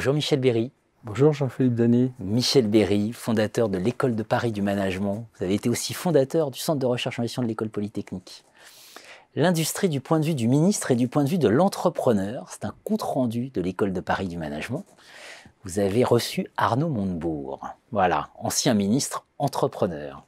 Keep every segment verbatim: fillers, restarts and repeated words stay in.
Bonjour Michel Berry. Bonjour Jean-Philippe Denis. Michel Berry, fondateur de l'École de Paris du management. Vous avez été aussi fondateur du Centre de recherche en gestion de l'École polytechnique. L'industrie du point de vue du ministre et du point de vue de l'entrepreneur, c'est un compte-rendu de l'École de Paris du management. Vous avez reçu Arnaud Montebourg, voilà, ancien ministre entrepreneur.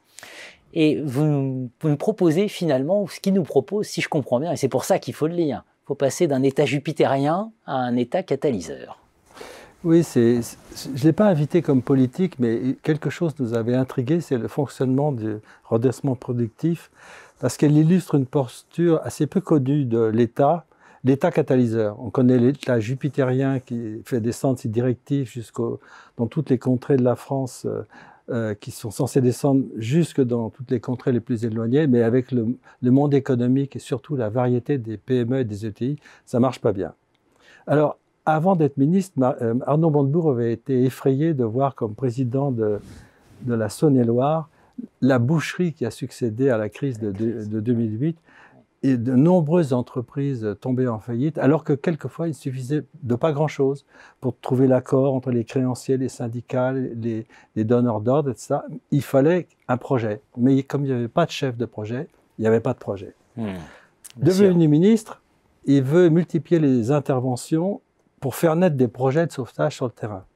Et vous, vous nous proposez finalement, ce qu'il nous propose, si je comprends bien, et c'est pour ça qu'il faut le lire, il faut passer d'un état jupitérien à un état catalyseur. Oui, c'est, je ne l'ai pas invité comme politique, mais quelque chose nous avait intrigué, c'est le fonctionnement du redressement productif, parce qu'elle illustre une posture assez peu connue de l'État, l'État catalyseur. On connaît l'État jupitérien qui fait descendre ses directives jusqu'au, dans toutes les contrées de la France, euh, qui sont censées descendre jusque dans toutes les contrées les plus éloignées, mais avec le, le monde économique et surtout la variété des P M E et des E T I, ça ne marche pas bien. Alors, avant d'être ministre, Arnaud Montebourg avait été effrayé de voir comme président de, de la Saône-et-Loire la boucherie qui a succédé à la crise de, de, de deux mille huit et de nombreuses entreprises tombées en faillite, alors que quelquefois il suffisait de pas grand-chose pour trouver l'accord entre les créanciers, les syndicats, les, les donneurs d'ordre, et cetera. Il fallait un projet, mais comme il n'y avait pas de chef de projet, il n'y avait pas de projet. Mmh, Devenu ministre, il veut multiplier les interventions pour faire naître des projets de sauvetage sur le terrain,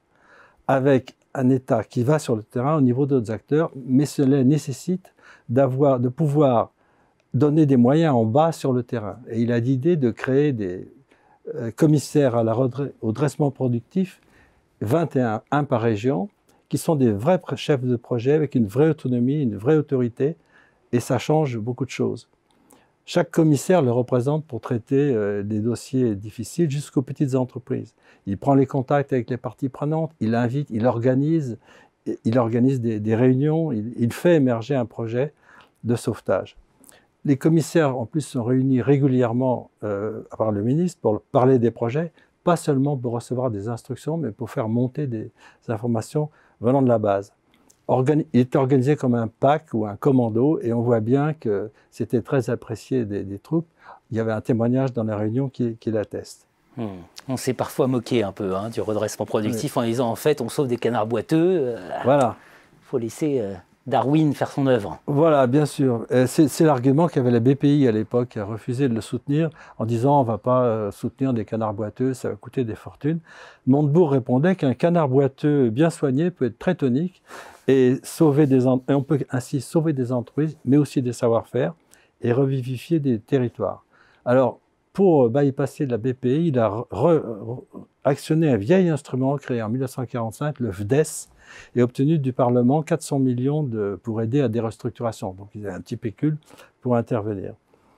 avec un État qui va sur le terrain au niveau d'autres acteurs, mais cela nécessite d'avoir, de pouvoir donner des moyens en bas sur le terrain. Et il a l'idée de créer des euh, commissaires à la redre- au dressement productif, vingt et un, un par région, qui sont des vrais chefs de projet avec une vraie autonomie, une vraie autorité, et ça change beaucoup de choses. Chaque commissaire le représente pour traiter euh, des dossiers difficiles jusqu'aux petites entreprises. Il prend les contacts avec les parties prenantes, il invite, il organise, il organise des, des réunions, il, il fait émerger un projet de sauvetage. Les commissaires, en plus, sont réunis régulièrement euh, par le ministre pour parler des projets, pas seulement pour recevoir des instructions, mais pour faire monter des informations venant de la base. Organi- il est organisé comme un pack ou un commando et on voit bien que c'était très apprécié des, des troupes. Il y avait un témoignage dans la réunion qui, qui l'atteste. Mmh. On s'est parfois moqué un peu hein, du redressement productif oui. en disant en fait on sauve des canards boiteux. Euh, voilà. Il faut laisser euh, Darwin faire son œuvre. Voilà, bien sûr. C'est, c'est l'argument qu'avait la B P I à l'époque, qui a refusé de le soutenir en disant on ne va pas euh, soutenir des canards boiteux, ça va coûter des fortunes. Montebourg répondait qu'un canard boiteux bien soigné peut être très tonique et, sauver des, et on peut ainsi sauver des entreprises, mais aussi des savoir-faire et revivifier des territoires. Alors, pour bypasser la B P I, il a re, re, actionné un vieil instrument créé en mille neuf cent quarante-cinq, le F D E S, et obtenu du Parlement quatre cents millions de, pour aider à des restructurations. Donc, il y a un petit pécule pour intervenir.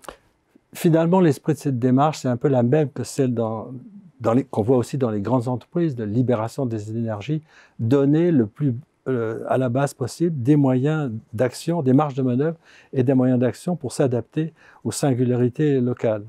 Finalement, l'esprit de cette démarche, c'est un peu la même que celle dans, dans les, qu'on voit aussi dans les grandes entreprises de libération des énergies, donner le plus euh, à la base possible des moyens d'action, des marges de manœuvre et des moyens d'action pour s'adapter aux singularités locales.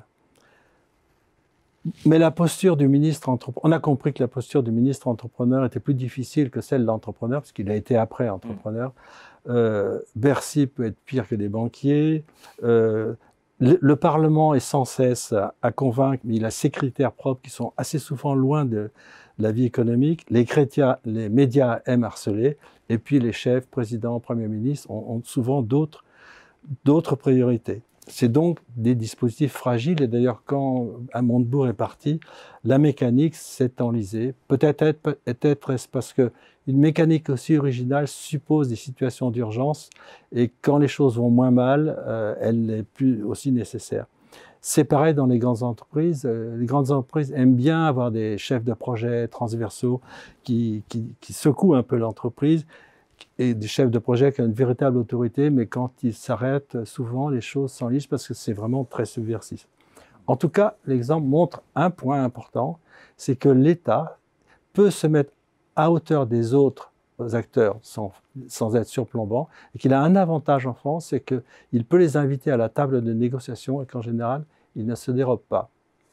Mais la posture du ministre entrepreneur, on a compris que la posture du ministre entrepreneur était plus difficile que celle de l'entrepreneur, parce qu'il a été après entrepreneur. Mmh. Euh, Bercy peut être pire que des banquiers. Euh, le, le Parlement est sans cesse à, à convaincre, mais il a ses critères propres qui sont assez souvent loin de la vie économique. Les, chrétiens, les médias aiment harceler, et puis les chefs, présidents, premiers ministres ont, ont souvent d'autres, d'autres priorités. C'est donc des dispositifs fragiles, et d'ailleurs quand Montebourg est parti, la mécanique s'est enlisée. Peut-être être, peut-être est-ce parce qu'une mécanique aussi originale suppose des situations d'urgence, et quand les choses vont moins mal, euh, elle n'est plus aussi nécessaire. C'est pareil dans les grandes entreprises. Les grandes entreprises aiment bien avoir des chefs de projet transversaux qui, qui, qui secouent un peu l'entreprise, et des chefs de projet qui ont une véritable autorité, mais quand ils s'arrêtent, souvent les choses s'enlisent parce que c'est vraiment très subversif. En tout cas, l'exemple montre un point important, c'est que l'État peut se mettre à hauteur des autres acteurs sans, sans être surplombant, et qu'il a un avantage en France, c'est qu'il peut les inviter à la table de négociation et qu'en général, ils ne se dérobent pas.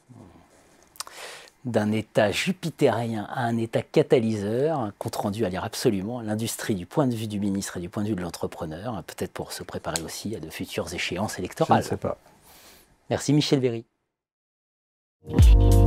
D'un état jupitérien à un état catalyseur, un compte rendu à lire absolument, l'industrie du point de vue du ministre et du point de vue de l'entrepreneur, peut-être pour se préparer aussi à de futures échéances électorales. Je ne sais pas. Merci Michel Berry.